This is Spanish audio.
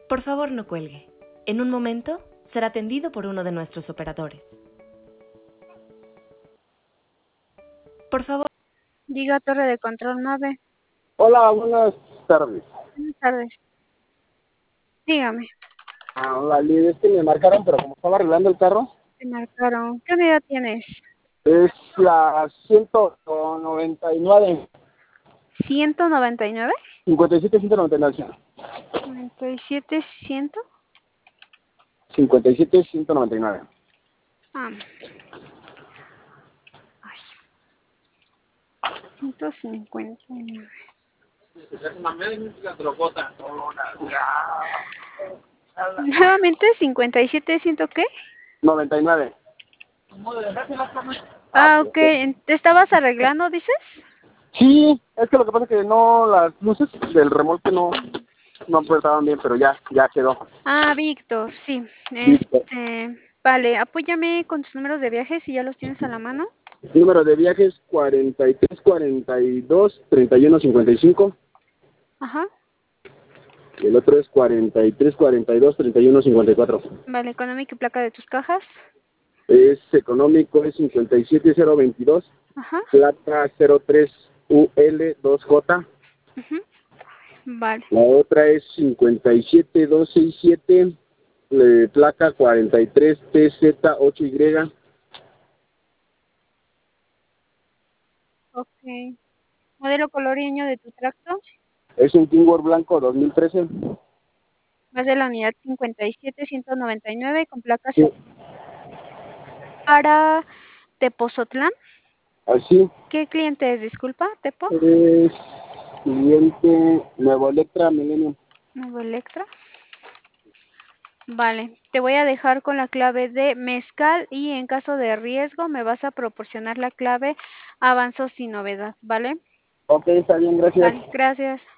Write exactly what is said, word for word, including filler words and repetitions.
Por favor, no cuelgue. En un momento será atendido por uno de nuestros operadores. Por favor. Diga Torre de Control nueve. Hola, buenas tardes. Buenas tardes. Dígame. Ah, hola, Lidia, es que me marcaron, pero como estaba arreglando el carro, Te marcaron. ¿Qué unidad tienes? es la ciento noventa y nueve, ¿ciento noventa y nueve? cincuenta y siete, ciento noventa y nueve, noventa y siete, cien. cincuenta y siete, ciento noventa y nueve. Ah. Ay. ciento cincuenta y nueve. Nuevamente, cincuenta y siete, ¿ciento qué? noventa y nueve. Ah, ok. ¿Te estabas arreglando, dices? Sí, es que lo que pasa es que no, las luces del remolque no, no pues, estaban bien, pero ya, ya quedó. Ah, Víctor, sí. Listo. Este, vale, apóyame con tus números de viaje si ya los tienes a la mano. Número de viajes cuarenta y tres, cuarenta y dos, treinta y uno, cincuenta y cinco. Ajá. Y el otro es cuarenta y tres, cuarenta y dos, treinta y uno, cincuenta y cuatro. Vale, económico y placa de tus cajas. Es económico, es cincuenta y siete cero veintidós. Ajá. Plata cero tres U L dos J. Ujú. Vale. La otra es cincuenta y siete dos sesenta y siete. Eh, placa cuarenta y tres T Z ocho Y. Ok. Modelo, color y año de tu tracto. Es un Kingworth blanco dos mil trece. Vas de la unidad cincuenta y siete ciento noventa y nueve con placas Sí, para Tepozotlán. así. ¿Qué cliente es? Disculpa, Tepo. Es siguiente, Nuevo Electra Millennium. Nuevo Electra. Vale, te voy a dejar con la clave de mezcal y en caso de riesgo me vas a proporcionar la clave avanzo sin novedad, ¿vale? Ok, está bien, gracias. Vale, gracias.